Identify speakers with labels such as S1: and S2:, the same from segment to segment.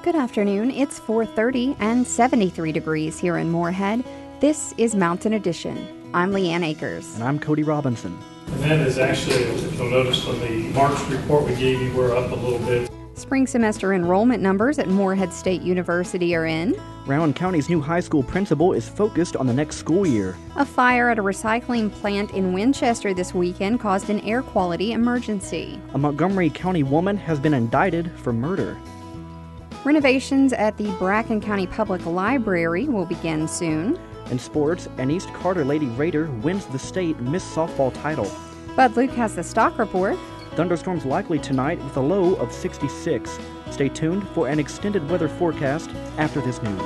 S1: Good afternoon. It's 4:30 and 73 degrees here in Moorhead. This is Mountain Edition. I'm Leanne Akers.
S2: And I'm Cody Robinson.
S3: And that is actually, if you'll notice on the March report we gave you, we're up a little bit.
S1: Spring semester enrollment numbers at Moorhead State University are in.
S2: Rowan County's new high school principal is focused on the next school year.
S1: A fire at a recycling plant in Winchester this weekend caused an air quality emergency.
S2: A Montgomery County woman has been indicted for murder.
S1: Renovations at the Bracken County Public Library will begin soon.
S2: In sports, an East Carter Lady Raider wins the state Miss Softball title.
S1: Bud Luke has the stock report.
S2: Thunderstorms likely tonight with a low of 66. Stay tuned for an extended weather forecast after this news.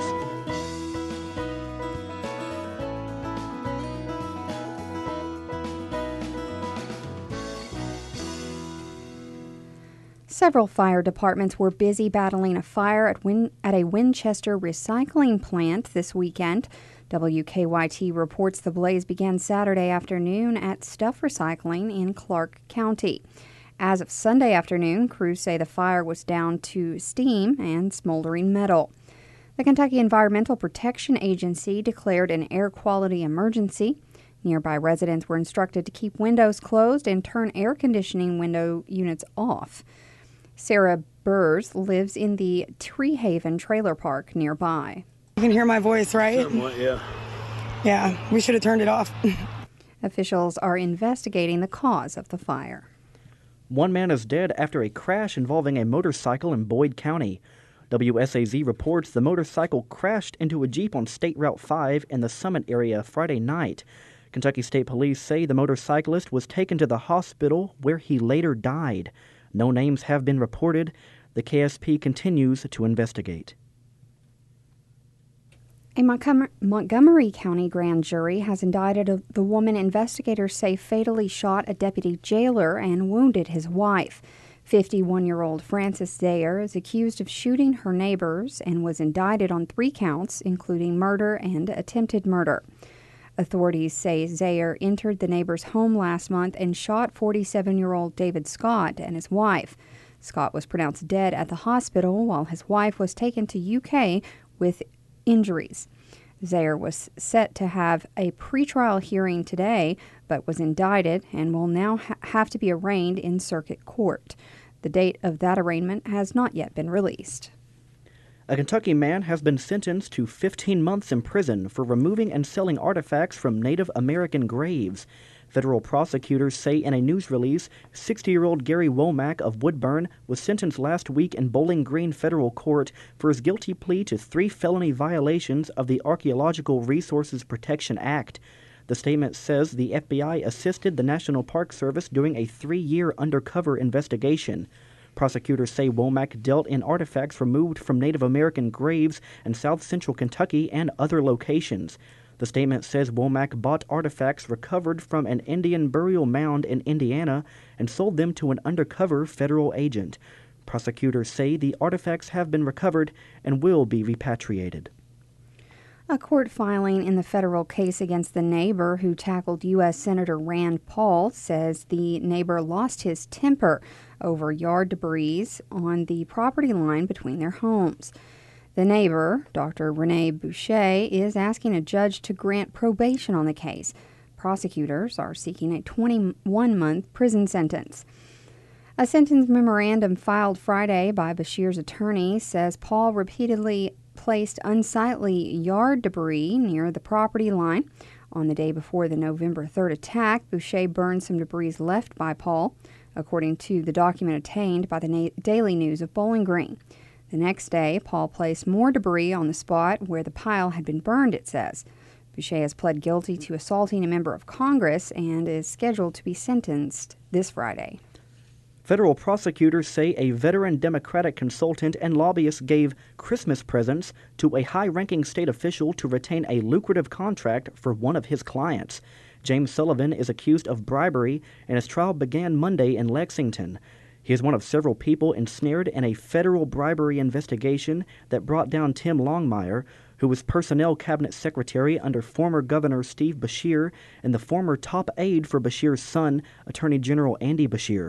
S1: Several fire departments were busy battling a fire at a Winchester recycling plant this weekend. WKYT reports the blaze began Saturday afternoon at Stuff Recycling in Clark County. As of Sunday afternoon, crews say the fire was down to steam and smoldering metal. The Kentucky Environmental Protection Agency declared an air quality emergency. Nearby residents were instructed to keep windows closed and turn air conditioning window units off. Sarah Burrs lives in the Tree Haven trailer park nearby.
S4: You can hear my voice, right?
S3: Somewhat, yeah.
S4: Yeah, we should have turned it off.
S1: Officials are investigating the cause of the fire.
S2: One man is dead after a crash involving a motorcycle in Boyd County. WSAZ reports the motorcycle crashed into a Jeep on State Route 5 in the Summit area Friday night. Kentucky State Police say the motorcyclist was taken to the hospital where he later died. No names have been reported. The KSP continues to investigate.
S1: A Montgomery County grand jury has indicted the woman investigators say fatally shot a deputy jailer and wounded his wife. 51-year-old Frances Zayer is accused of shooting her neighbors and was indicted on 3 counts, including murder and attempted murder. Authorities say Zayer entered the neighbor's home last month and shot 47-year-old David Scott and his wife. Scott was pronounced dead at the hospital while his wife was taken to UK with injuries. Zayer was set to have a pretrial hearing today, but was indicted and will now have to be arraigned in circuit court. The date of that arraignment has not yet been released.
S2: A Kentucky man has been sentenced to 15 months in prison for removing and selling artifacts from Native American graves. Federal prosecutors say in a news release, 60-year-old Gary Womack of Woodburn was sentenced last week in Bowling Green federal court for his guilty plea to 3 felony violations of the Archaeological Resources Protection Act. The statement says the FBI assisted the National Park Service during a 3-year undercover investigation. Prosecutors say Womack dealt in artifacts removed from Native American graves in south central Kentucky and other locations. The statement says Womack bought artifacts recovered from an Indian burial mound in Indiana and sold them to an undercover federal agent. Prosecutors say the artifacts have been recovered and will be repatriated.
S1: A court filing in the federal case against the neighbor who tackled U.S. Senator Rand Paul says the neighbor lost his temper over yard debris on the property line between their homes. The neighbor, Dr. Renee Boucher, is asking a judge to grant probation on the case. Prosecutors are seeking a 21-month prison sentence. A sentence memorandum filed Friday by Bashir's attorney says Paul repeatedly placed unsightly yard debris near the property line. On the day before the November 3rd attack, Boucher burned some debris left by Paul, according to the document obtained by the Daily News of Bowling Green. The next day, Paul placed more debris on the spot where the pile had been burned, it says. Boucher has pled guilty to assaulting a member of Congress and is scheduled to be sentenced this Friday.
S2: Federal prosecutors say a veteran Democratic consultant and lobbyist gave Christmas presents to a high-ranking state official to retain a lucrative contract for one of his clients. James Sullivan is accused of bribery, and his trial began Monday in Lexington. He is one of several people ensnared in a federal bribery investigation that brought down Tim Longmire, who was Personnel Cabinet Secretary under former Governor Steve Beshear and the former top aide for Beshear's son, Attorney General Andy Beshear.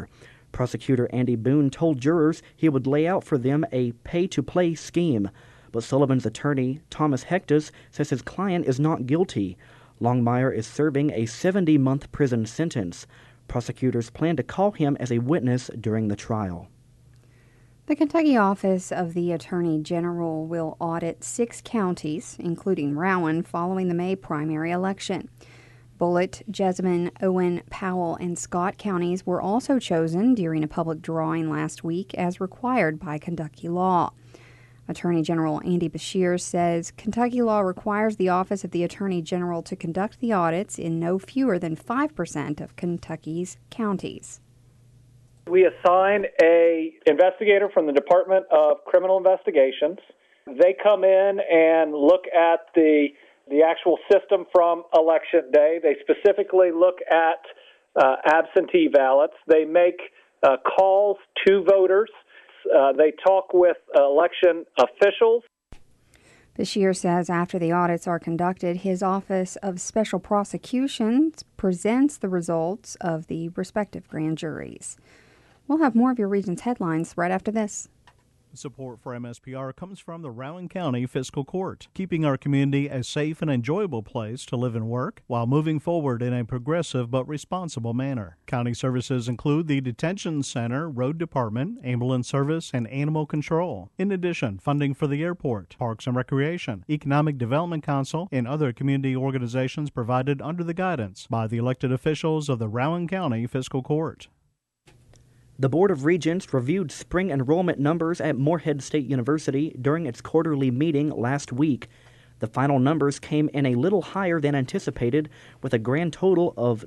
S2: Prosecutor Andy Boone told jurors he would lay out for them a pay-to-play scheme, but Sullivan's attorney, Thomas Hectus, says his client is not guilty. Longmire is serving a 70-month prison sentence. Prosecutors plan to call him as a witness during the trial.
S1: The Kentucky Office of the Attorney General will audit 6 counties, including Rowan, following the May primary election. Bullitt, Jessamine, Owen, Powell, and Scott counties were also chosen during a public drawing last week as required by Kentucky law. Attorney General Andy Beshear says Kentucky law requires the Office of the Attorney General to conduct the audits in no fewer than 5% of Kentucky's counties.
S5: We assign an investigator from the Department of Criminal Investigations. They come in and look at the actual system from Election Day. They specifically look at absentee ballots. They make calls to voters. They talk with election officials.
S1: Beshear says after the audits are conducted, his Office of Special Prosecutions presents the results of the respective grand juries. We'll have more of your region's headlines right after this.
S6: Support for MSPR comes from the Rowan County Fiscal Court, keeping our community a safe and enjoyable place to live and work while moving forward in a progressive but responsible manner. County services include the Detention Center, Road Department, Ambulance Service, and Animal Control. In addition, funding for the airport, Parks and Recreation, Economic Development Council, and other community organizations provided under the guidance by the elected officials of the Rowan County Fiscal Court.
S2: The Board of Regents reviewed spring enrollment numbers at Morehead State University during its quarterly meeting last week. The final numbers came in a little higher than anticipated, with a grand total of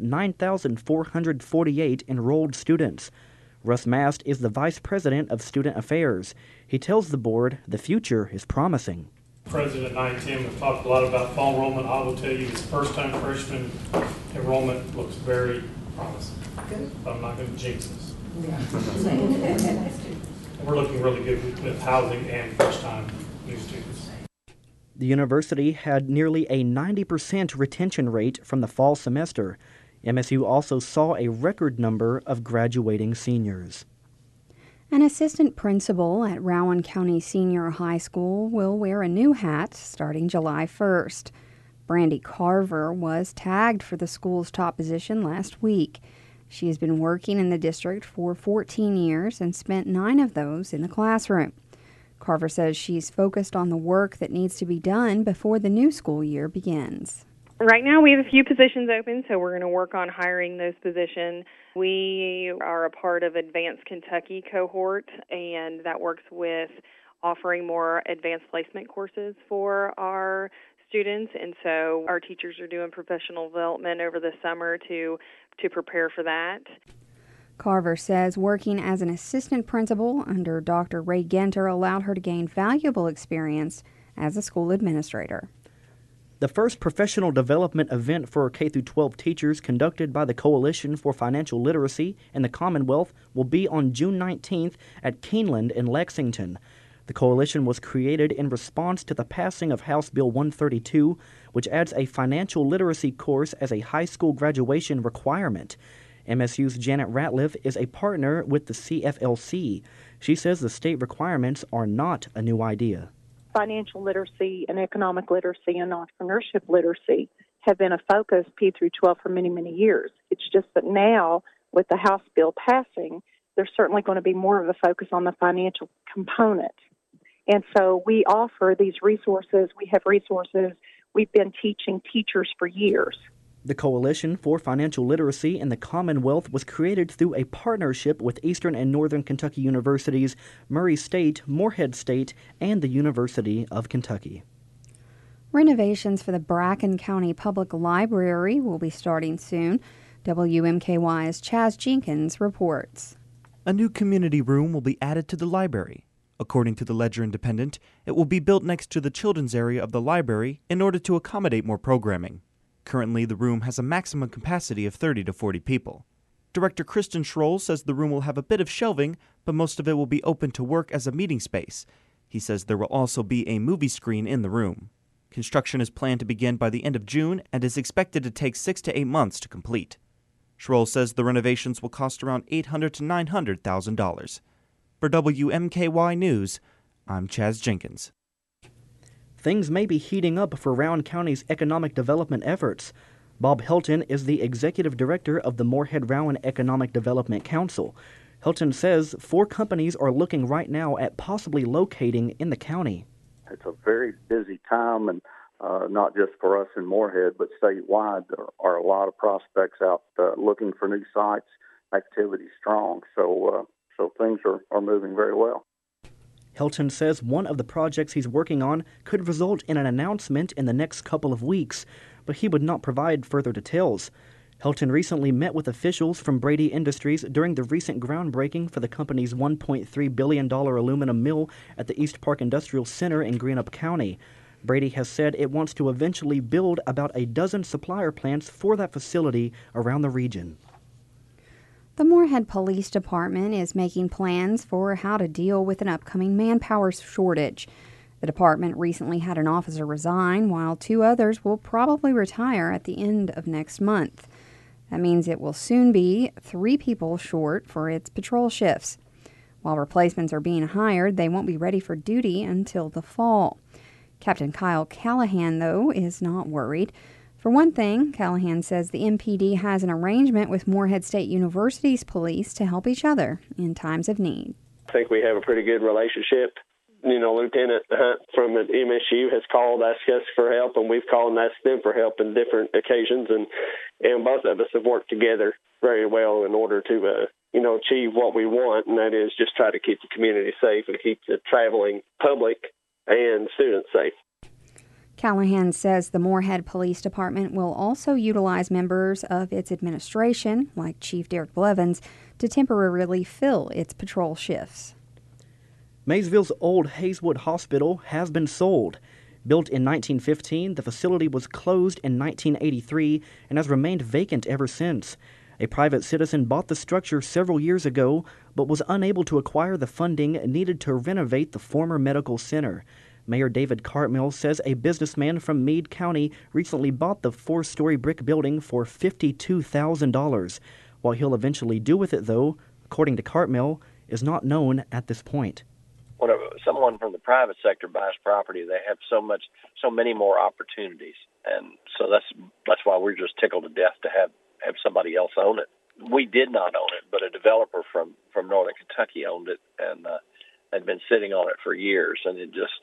S2: 9,448 enrolled students. Russ Mast is the Vice President of Student Affairs. He tells the board the future is promising.
S3: President and I and Tim have talked a lot about fall enrollment. I will tell you this first-time freshman enrollment looks very promising. Good. I'm not going to jinx this. We're looking really good with housing and first-time new students.
S2: The university had nearly a 90% retention rate from the fall semester. MSU also saw a record number of graduating seniors.
S1: An assistant principal at Rowan County Senior High School will wear a new hat starting July 1st. Brandy Carver was tagged for the school's top position last week. She has been working in the district for 14 years and spent 9 of those in the classroom. Carver says she's focused on the work that needs to be done before the new school year begins.
S7: Right now we have a few positions open, so we're going to work on hiring those positions. We are a part of Advanced Kentucky cohort, and that works with offering more advanced placement courses for our students, and so our teachers are doing professional development over the summer to prepare for that.
S1: Carver says working as an assistant principal under Dr. Ray Genter allowed her to gain valuable experience as a school administrator.
S2: The first professional development event for K-12 teachers conducted by the Coalition for Financial Literacy in the Commonwealth will be on June 19th at Keeneland in Lexington. The coalition was created in response to the passing of House Bill 132, which adds a financial literacy course as a high school graduation requirement. MSU's Janet Ratliff is a partner with the CFLC. She says the state requirements are not a new idea.
S8: Financial literacy and economic literacy and entrepreneurship literacy have been a focus P through 12 for many, many years. It's just that now, with the House bill passing, there's certainly going to be more of a focus on the financial component. And so we offer these resources. We have resources. We've been teaching teachers for years.
S2: The Coalition for Financial Literacy in the Commonwealth was created through a partnership with Eastern and Northern Kentucky Universities, Murray State, Morehead State, and the University of Kentucky.
S1: Renovations for the Bracken County Public Library will be starting soon. WMKY's Chaz Jenkins reports.
S9: A new community room will be added to the library. According to the Ledger Independent, it will be built next to the children's area of the library in order to accommodate more programming. Currently, the room has a maximum capacity of 30 to 40 people. Director Kristen Schroll says the room will have a bit of shelving, but most of it will be open to work as a meeting space. He says there will also be a movie screen in the room. Construction is planned to begin by the end of June and is expected to take 6 to 8 months to complete. Schroll says the renovations will cost around $800,000 to $900,000. For WMKY News, I'm Chaz Jenkins.
S2: Things may be heating up for Rowan County's economic development efforts. Bob Helton is the executive director of the Moorhead-Rowan Economic Development Council. Helton says 4 companies are looking right now at possibly locating in the county.
S10: It's a very busy time, and not just for us in Moorhead, but statewide. There are a lot of prospects out looking for new sites. Activity strong, so things are moving very well.
S2: Helton says one of the projects he's working on could result in an announcement in the next couple of weeks, but he would not provide further details. Helton recently met with officials from Brady Industries during the recent groundbreaking for the company's $1.3 billion aluminum mill at the East Park Industrial Center in Greenup County. Brady has said it wants to eventually build about a dozen supplier plants for that facility around the region.
S1: The Moorhead Police Department is making plans for how to deal with an upcoming manpower shortage. The department recently had an officer resign, while 2 others will probably retire at the end of next month. That means it will soon be 3 people short for its patrol shifts. While replacements are being hired, they won't be ready for duty until the fall. Captain Kyle Callahan, though, is not worried. For one thing, Callahan says the MPD has an arrangement with Moorhead State University's police to help each other in times of need.
S11: I think we have a pretty good relationship. Lieutenant Hunt from MSU has called, asked us for help, and we've called and asked them for help in different occasions, and both of us have worked together very well in order to achieve what we want, and that is just try to keep the community safe and keep the traveling public and students safe.
S1: Callahan says the Moorhead Police Department will also utilize members of its administration, like Chief Derek Blevins, to temporarily fill its patrol shifts.
S2: Maysville's old Hazelwood Hospital has been sold. Built in 1915, the facility was closed in 1983 and has remained vacant ever since. A private citizen bought the structure several years ago, but was unable to acquire the funding needed to renovate the former medical center. Mayor David Cartmill says a businessman from Meade County recently bought the 4-story brick building for $52,000. What he'll eventually do with it, though, according to Cartmill, is not known at this point.
S12: When someone from the private sector buys property, they have so many more opportunities, and so that's why we're just tickled to death to have somebody else own it. We did not own it, but a developer from Northern Kentucky owned it, and had been sitting on it for years, and it just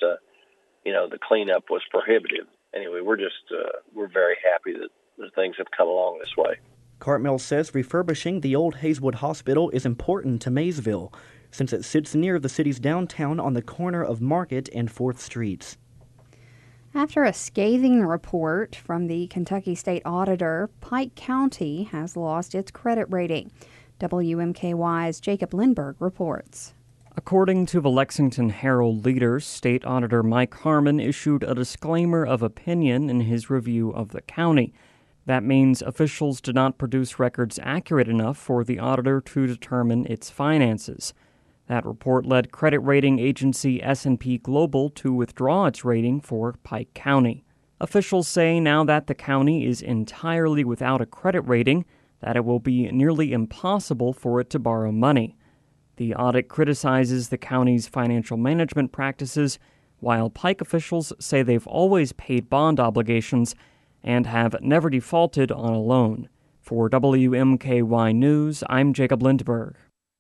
S12: the cleanup was prohibitive. Anyway, we're very happy that things have come along this way.
S2: Cartmill says refurbishing the old Hazelwood Hospital is important to Maysville, since it sits near the city's downtown on the corner of Market and 4th Streets.
S1: After a scathing report from the Kentucky State Auditor, Pike County has lost its credit rating. WMKY's Jacob Lindberg reports.
S13: According to the Lexington Herald-Leader, State Auditor Mike Harmon issued a disclaimer of opinion in his review of the county. That means officials did not produce records accurate enough for the auditor to determine its finances. That report led credit rating agency S&P Global to withdraw its rating for Pike County. Officials say now that the county is entirely without a credit rating, that it will be nearly impossible for it to borrow money. The audit criticizes the county's financial management practices, while Pike officials say they've always paid bond obligations and have never defaulted on a loan. For WMKY News, I'm Jacob Lindberg.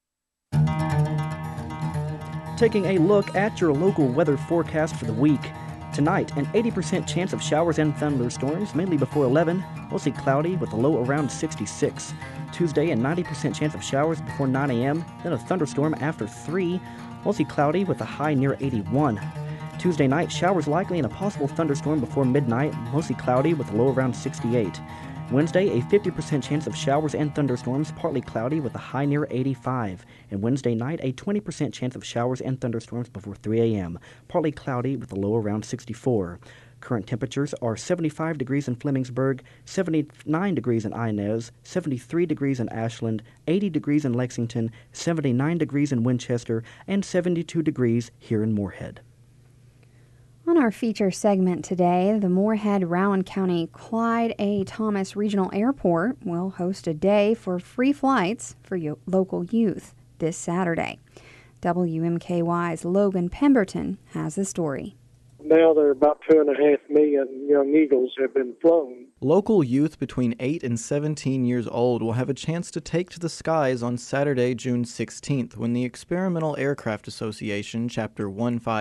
S2: Taking a look at your local weather forecast for the week. Tonight, an 80% chance of showers and thunderstorms, mainly before 11, mostly cloudy with a low around 66. Tuesday, a 90% chance of showers before 9 a.m., then a thunderstorm after 3, mostly cloudy with a high near 81. Tuesday night, showers likely and a possible thunderstorm before midnight, mostly cloudy with a low around 68. Wednesday, a 50% chance of showers and thunderstorms, partly cloudy with a high near 85. And Wednesday night, a 20% chance of showers and thunderstorms before 3 a.m., partly cloudy with a low around 64. Current temperatures are 75 degrees in Flemingsburg, 79 degrees in Inez, 73 degrees in Ashland, 80 degrees in Lexington, 79 degrees in Winchester, and 72 degrees here in Moorhead.
S1: On our feature segment today, the Moorhead-Rowan County Clyde A. Thomas Regional Airport will host a day for free flights for local youth this Saturday. WMKY's Logan Pemberton has the story.
S14: Now there are about 2.5 million young eagles have been flown.
S15: Local youth between 8 and 17 years old will have a chance to take to the skies on Saturday, June 16th, when the Experimental Aircraft Association, Chapter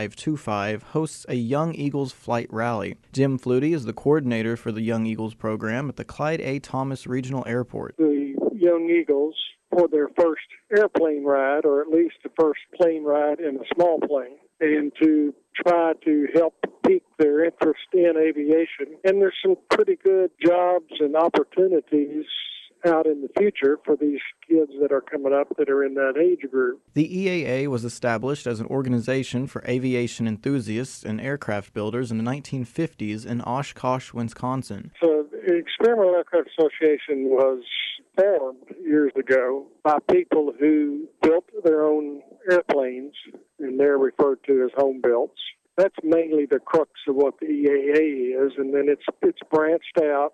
S15: 1525, hosts a Young Eagles Flight Rally. Jim Flutie is the coordinator for the Young Eagles program at the Clyde A. Thomas Regional Airport.
S14: The young eagles, for their first airplane ride, or at least the first plane ride in a small plane, and to try to help pique their interest in aviation. And there's some pretty good jobs and opportunities out in the future for these kids that are coming up that are in that age group.
S15: The EAA was established as an organization for aviation enthusiasts and aircraft builders in the 1950s in Oshkosh, Wisconsin.
S14: So the Experimental Aircraft Association was formed years ago by people who built their own airplanes, and they're referred to as home builds. That's mainly the crux of what the EAA is, and then it's branched out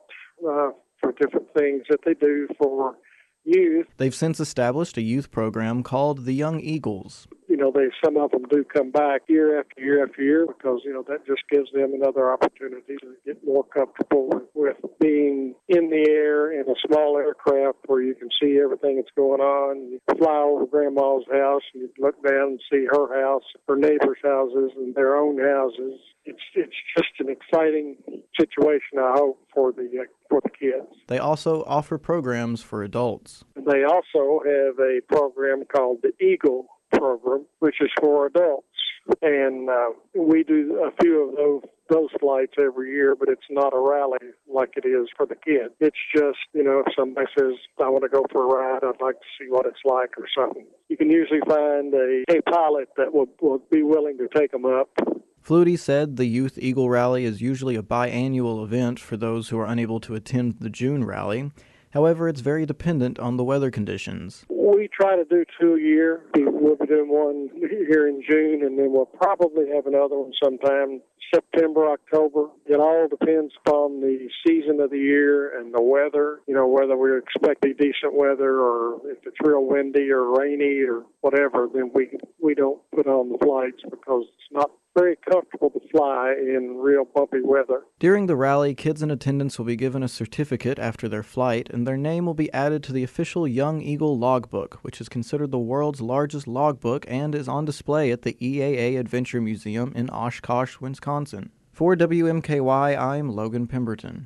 S14: for different things that they do for youth.
S15: They've since established a youth program called the Young Eagles.
S14: You know, some of them do come back year after year after year because, that just gives them another opportunity to get more comfortable with being in the air in a small aircraft where you can see everything that's going on. You fly over Grandma's house and you look down and see her house, her neighbors' houses, and their own houses. It's just an exciting situation, I hope, for the kids.
S15: They also offer programs for adults.
S14: They also have a program called the Eagle program, which is for adults. And we do a few of those flights every year, but it's not a rally like it is for the kids. It's just, if somebody says, I want to go for a ride, I'd like to see what it's like or something. You can usually find a pilot that will be willing to take them up.
S15: Flutie said the Youth Eagle Rally is usually a biannual event for those who are unable to attend the June rally. However, it's very dependent on the weather conditions.
S14: We try to do 2 a year. We'll be doing one here in June, and then we'll probably have another one sometime September, October. It all depends upon the season of the year and the weather, whether we expect decent weather or if it's real windy or rainy or whatever, then we don't put on the flights because it's not very comfortable to fly in real bumpy weather.
S15: During the rally, kids in attendance will be given a certificate after their flight, and their name will be added to the official Young Eagle Logbook, which is considered the world's largest logbook and is on display at the EAA Adventure Museum in Oshkosh, Wisconsin. For WMKY, I'm Logan Pemberton.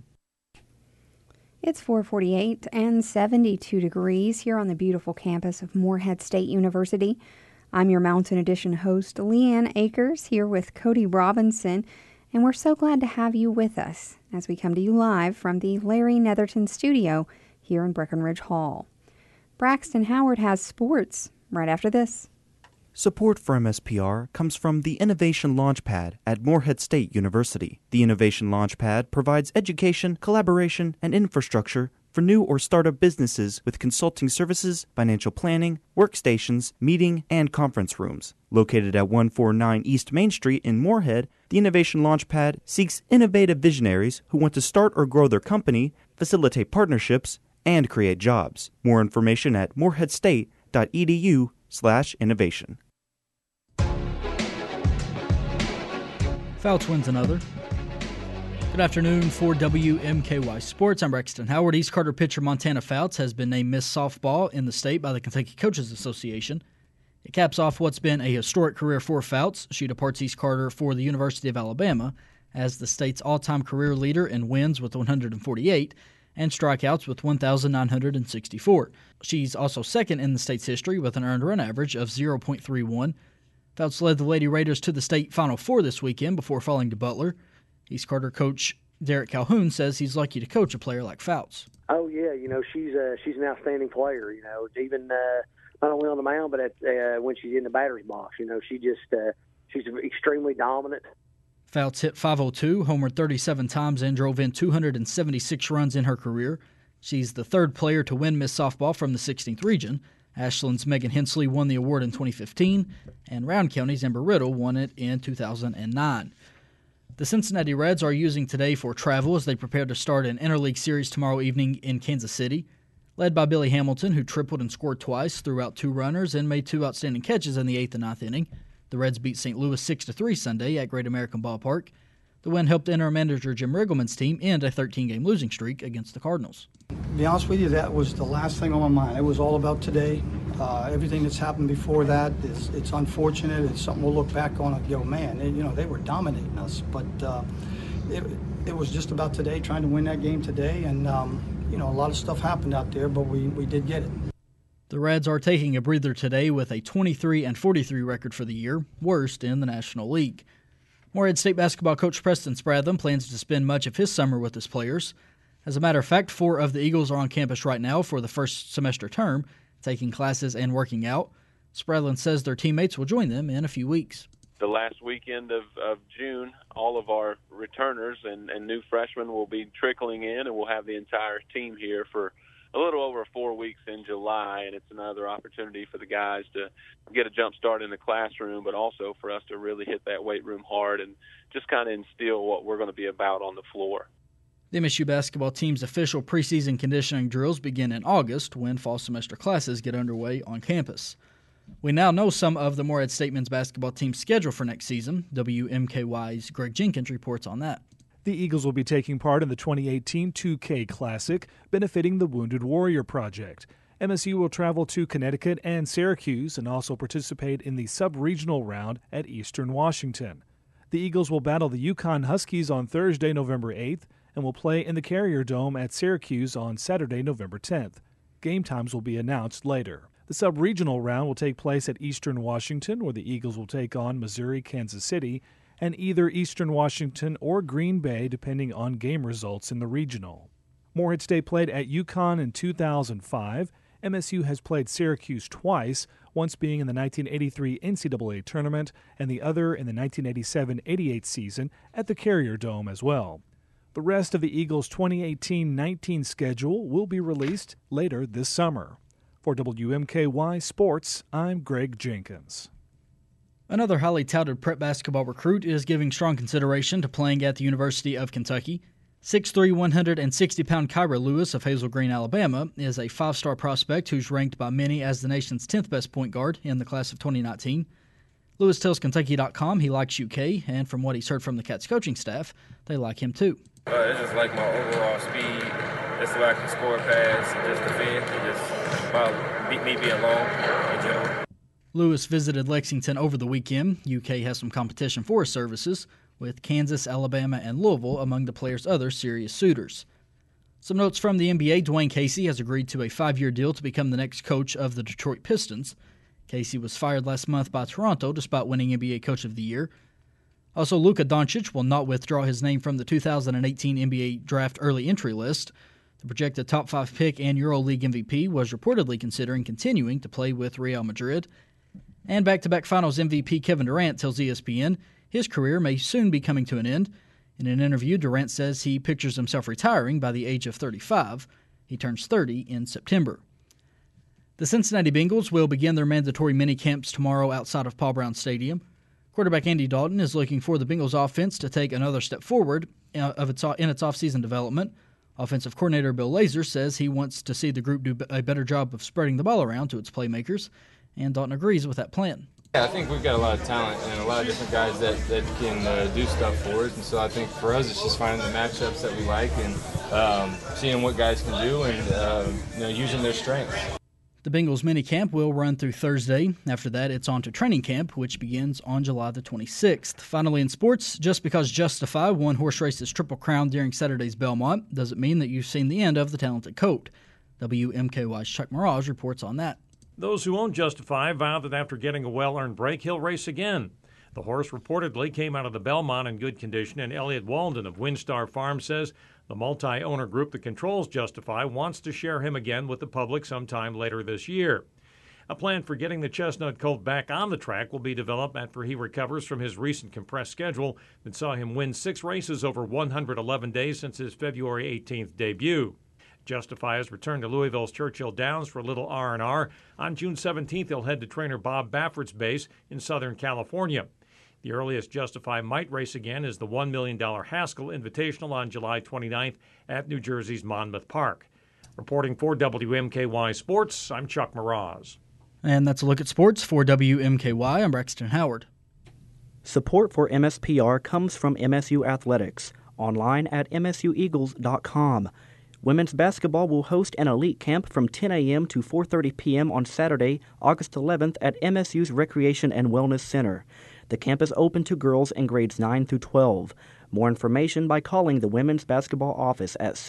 S1: It's 4:48 and 72 degrees here on the beautiful campus of Moorhead State University. I'm your Mountain Edition host, Leanne Akers, here with Cody Robinson, and we're so glad to have you with us as we come to you live from the Larry Netherton studio here in Breckenridge Hall. Braxton Howard has sports right after this.
S9: Support for MSPR comes from the Innovation Launchpad at Moorhead State University. The Innovation Launchpad provides education, collaboration, and infrastructure for new or startup businesses with consulting services, financial planning, workstations, meeting, and conference rooms. Located at 149 East Main Street in Moorhead, the Innovation Launchpad seeks innovative visionaries who want to start or grow their company, facilitate partnerships, and create jobs. More information at moorheadstate.edu/innovation.
S16: Fouts wins another. Good afternoon for WMKY Sports. I'm Braxton Howard. East Carter pitcher Montana Fouts has been named Miss Softball in the state by the Kentucky Coaches Association. It caps off what's been a historic career for Fouts. She departs East Carter for the University of Alabama as the state's all-time career leader in wins with 148 and strikeouts with 1,964. She's also second in the state's history with an earned run average of 0.31. Fouts led the Lady Raiders to the state Final Four this weekend before falling to Butler. East Carter coach Derek Calhoun says he's lucky to coach a player like Fouts.
S17: Oh yeah, she's an outstanding player. Even not only on the mound, but when she's in the batter's box. She's extremely dominant.
S16: Fouts hit .502, homered 37 times, and drove in 276 runs in her career. She's the third player to win Miss Softball from the 16th region. Ashland's Megan Hensley won the award in 2015, and Round County's Ember Riddle won it in 2009. The Cincinnati Reds are using today for travel as they prepare to start an interleague series tomorrow evening in Kansas City. Led by Billy Hamilton, who tripled and scored twice, threw out 2 runners, and made 2 outstanding catches in the 8th and 9th inning. The Reds beat St. Louis 6-3 Sunday at Great American Ballpark. The win helped interim manager Jim Riggleman's team end a 13-game losing streak against the Cardinals.
S18: To be honest with you, that was the last thing on my mind. It was all about today. Everything that's happened before that it's unfortunate. It's something we'll look back on and go, man, they were dominating us. But it was just about today, trying to win that game today. And, a lot of stuff happened out there, but we did get it.
S16: The Reds are taking a breather today with a 23-43 record for the year, worst in the National League. Morehead State basketball coach Preston Spradlin plans to spend much of his summer with his players. As a matter of fact, 4 of the Eagles are on campus right now for the first semester term, taking classes and working out. Spradlin says their teammates will join them in a few weeks.
S19: The last weekend of June, all of our returners and new freshmen will be trickling in, and we'll have the entire team here for a little over 4 weeks in July, and it's another opportunity for the guys to get a jump start in the classroom, but also for us to really hit that weight room hard and just kind of instill what we're going to be about on the floor.
S16: The MSU basketball team's official preseason conditioning drills begin in August when fall semester classes get underway on campus. We now know some of the Morehead State men's basketball team's schedule for next season. WMKY's Greg Jenkins reports on that.
S20: The Eagles will be taking part in the 2018 2K Classic, benefiting the Wounded Warrior Project. MSU will travel to Connecticut and Syracuse and also participate in the sub-regional round at Eastern Washington. The Eagles will battle the UConn Huskies on Thursday, November 8th, and will play in the Carrier Dome at Syracuse on Saturday, November 10th. Game times will be announced later. The sub-regional round will take place at Eastern Washington, where the Eagles will take on Missouri, Kansas City, and either Eastern Washington or Green Bay, depending on game results in the regional. Morehead State played at UConn in 2005. MSU has played Syracuse twice, once being in the 1983 NCAA tournament and the other in the 1987-88 season at the Carrier Dome as well. The rest of the Eagles' 2018-19 schedule will be released later this summer. For WMKY Sports, I'm Greg Jenkins.
S16: Another highly touted prep basketball recruit is giving strong consideration to playing at the University of Kentucky. 6'3", 160-pound Kyra Lewis of Hazel Green, Alabama, is a 5-star prospect who's ranked by many as the nation's 10th best point guard in the class of 2019. Lewis tells Kentucky.com he likes UK, and from what he's heard from the Cats coaching staff, they like him too.
S21: It's just like my overall speed. It's so I can score, pass, just defend, and just about me being long in general.
S16: Lewis visited Lexington over the weekend. UK has some competition for his services, with Kansas, Alabama, and Louisville among the player's other serious suitors. Some notes from the NBA. Dwayne Casey has agreed to a 5-year deal to become the next coach of the Detroit Pistons. Casey was fired last month by Toronto despite winning NBA Coach of the Year. Also, Luka Doncic will not withdraw his name from the 2018 NBA Draft early entry list. The projected top 5 pick and EuroLeague MVP was reportedly considering continuing to play with Real Madrid. And back-to-back Finals MVP Kevin Durant tells ESPN his career may soon be coming to an end. In an interview, Durant says he pictures himself retiring by the age of 35. He turns 30 in September. The Cincinnati Bengals will begin their mandatory mini-camps tomorrow outside of Paul Brown Stadium. Quarterback Andy Dalton is looking for the Bengals offense to take another step forward in its offseason development. Offensive coordinator Bill Lazor says he wants to see the group do a better job of spreading the ball around to its playmakers, and Dalton agrees with that plan.
S21: Yeah, I think we've got a lot of talent and a lot of different guys that can do stuff for us, and so I think for us it's just finding the matchups that we like and seeing what guys can do and using their strengths.
S16: The Bengals minicamp will run through Thursday. After that, it's on to training camp, which begins on July the 26th. Finally, in sports, just because Justify won horse race's Triple Crown during Saturday's Belmont doesn't mean that you've seen the end of the talented colt. WMKY's Chuck Mirage reports on that.
S22: Those who own Justify vow that after getting a well-earned break, he'll race again. The horse reportedly came out of the Belmont in good condition, and Elliot Walden of Windstar Farm says the multi-owner group that controls Justify wants to share him again with the public sometime later this year. A plan for getting the chestnut colt back on the track will be developed after he recovers from his recent compressed schedule that saw him win 6 races over 111 days since his February 18th debut. Justify has returned to Louisville's Churchill Downs for a little R&R. On June 17th, he'll head to trainer Bob Baffert's base in Southern California. The earliest Justify might race again is the $1 million Haskell Invitational on July 29th at New Jersey's Monmouth Park. Reporting for WMKY Sports, I'm Chuck Meraz.
S16: And that's a look at sports for WMKY. I'm Braxton Howard.
S2: Support for MSPR comes from MSU Athletics, online at msueagles.com. Women's basketball will host an elite camp from 10 a.m. to 4:30 p.m. on Saturday, August 11th at MSU's Recreation and Wellness Center. The camp is open to girls in grades 9 through 12. More information by calling the Women's Basketball Office at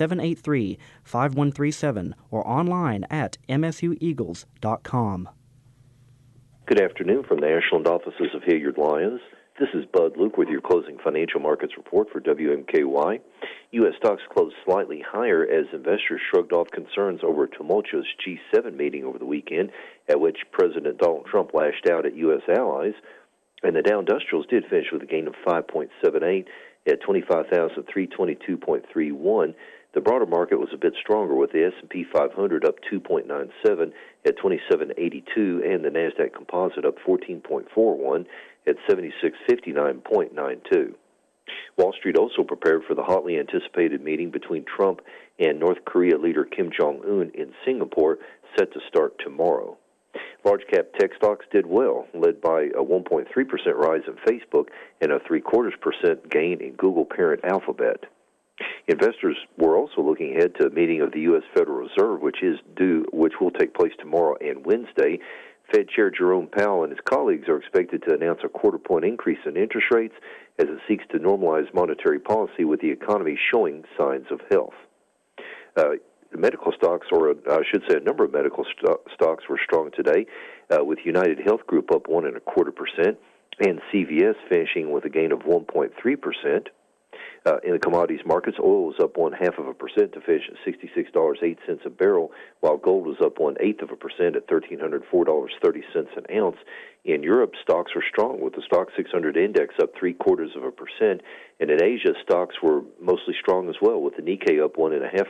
S2: 783-5137 or online at msueagles.com.
S4: Good afternoon from the Ashland offices of Hilliard Lyons. This is Bud Luke with your closing financial markets report for WMKY. U.S. stocks closed slightly higher as investors shrugged off concerns over a tumultuous G7 meeting over the weekend at which President Donald Trump lashed out at U.S. allies. And the Dow Industrials did finish with a gain of 5.78 at 25,322.31. The broader market was a bit stronger with the S&P 500 up 2.97 at 2782 and the Nasdaq Composite up 14.41 at 7659.92. Wall Street also prepared for the hotly anticipated meeting between Trump and North Korea leader Kim Jong-un in Singapore, set to start tomorrow. Large-cap tech stocks did well, led by a 1.3% rise in Facebook and a 0.75% gain in Google parent Alphabet. Investors were also looking ahead to a meeting of the U.S. Federal Reserve, which will take place tomorrow and Wednesday. Fed Chair Jerome Powell and his colleagues are expected to announce a quarter-point increase in interest rates as it seeks to normalize monetary policy with the economy showing signs of health. Medical stocks, or I should say a number of medical stocks, were strong today, with United Health Group up 1.25% and CVS finishing with a gain of 1.3%. In the commodities markets, oil was up 0.5% to finish at $66.08 a barrel, while gold was up 0.8% at $1,304.30 an ounce. In Europe, stocks were strong, with the Stock 600 index up 0.75%, and in Asia, stocks were mostly strong as well, with the Nikkei up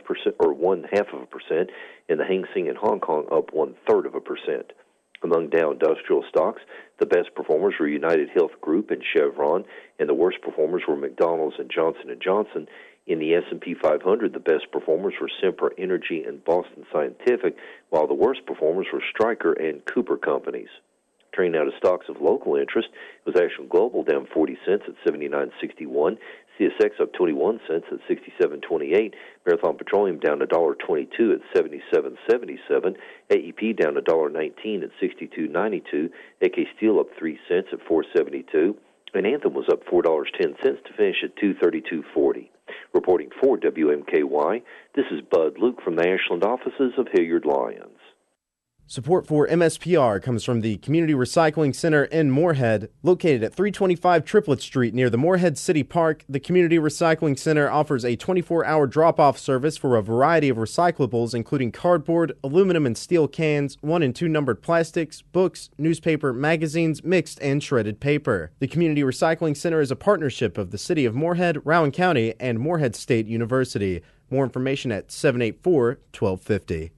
S4: 0.5%, and the Hang Seng in Hong Kong up 0.33%. Among Dow Industrial stocks, the best performers were United Health Group and Chevron, and the worst performers were McDonald's and Johnson & Johnson. In the S&P 500, the best performers were Sempra Energy and Boston Scientific, while the worst performers were Stryker and Cooper Companies. Turning now to stocks of local interest, it was Ashland Global down 40 cents at 79.61, CSX up 21 cents at 67.28, Marathon Petroleum down $1.22 at 77.77, AEP down $1.19 at 62.92, AK Steel up 3 cents at 4.72, and Anthem was up $4.10 to finish at 232.40. Reporting for WMKY, this is Bud Luke from the Ashland offices of Hilliard Lyons.
S5: Support for MSPR comes from the Community Recycling Center in Moorhead. Located at 325 Triplet Street near the Moorhead City Park, the Community Recycling Center offers a 24-hour drop-off service for a variety of recyclables, including cardboard, aluminum and steel cans, 1 and 2 numbered plastics, books, newspaper, magazines, mixed and shredded paper. The Community Recycling Center is a partnership of the City of Moorhead, Rowan County, and Moorhead State University. More information at 784-1250.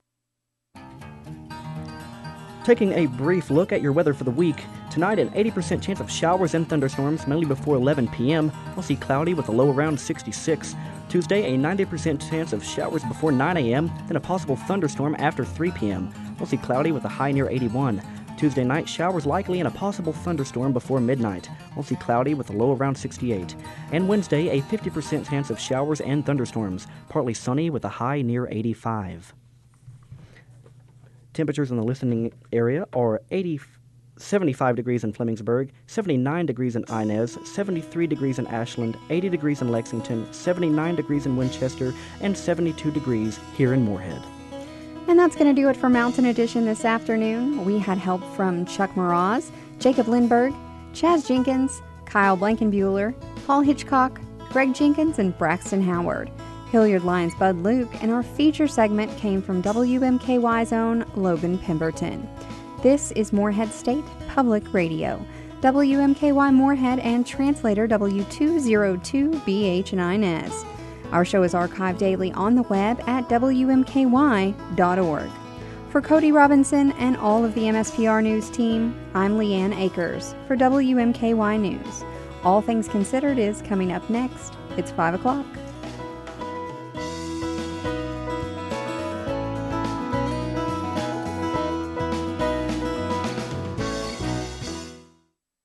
S2: Taking a brief look at your weather for the week. Tonight, an 80% chance of showers and thunderstorms, mainly before 11 p.m. Mostly cloudy with a low around 66. Tuesday, a 90% chance of showers before 9 a.m., then a possible thunderstorm after 3 p.m. Mostly cloudy with a high near 81. Tuesday night, showers likely and a possible thunderstorm before midnight. Mostly cloudy with a low around 68. And Wednesday, a 50% chance of showers and thunderstorms. Partly sunny with a high near 85. Temperatures in the listening area are 75 degrees in Flemingsburg, 79 degrees in Inez, 73 degrees in Ashland, 80 degrees in Lexington, 79 degrees in Winchester, and 72 degrees here in Moorhead.
S1: And that's going to do it for Mountain Edition this afternoon. We had help from Chuck Meraz, Jacob Lindberg, Chaz Jenkins, Kyle Blankenbuehler, Paul Hitchcock, Greg Jenkins, and Braxton Howard. Hilliard Lyons' Bud Luke, and our feature segment came from WMKY's own Logan Pemberton. This is Moorhead State Public Radio, WMKY Moorhead and translator W202BH9S. Our show is archived daily on the web at WMKY.org. For Cody Robinson and all of the MSPR News team, I'm Leanne Akers for WMKY News. All Things Considered is coming up next. It's 5 o'clock.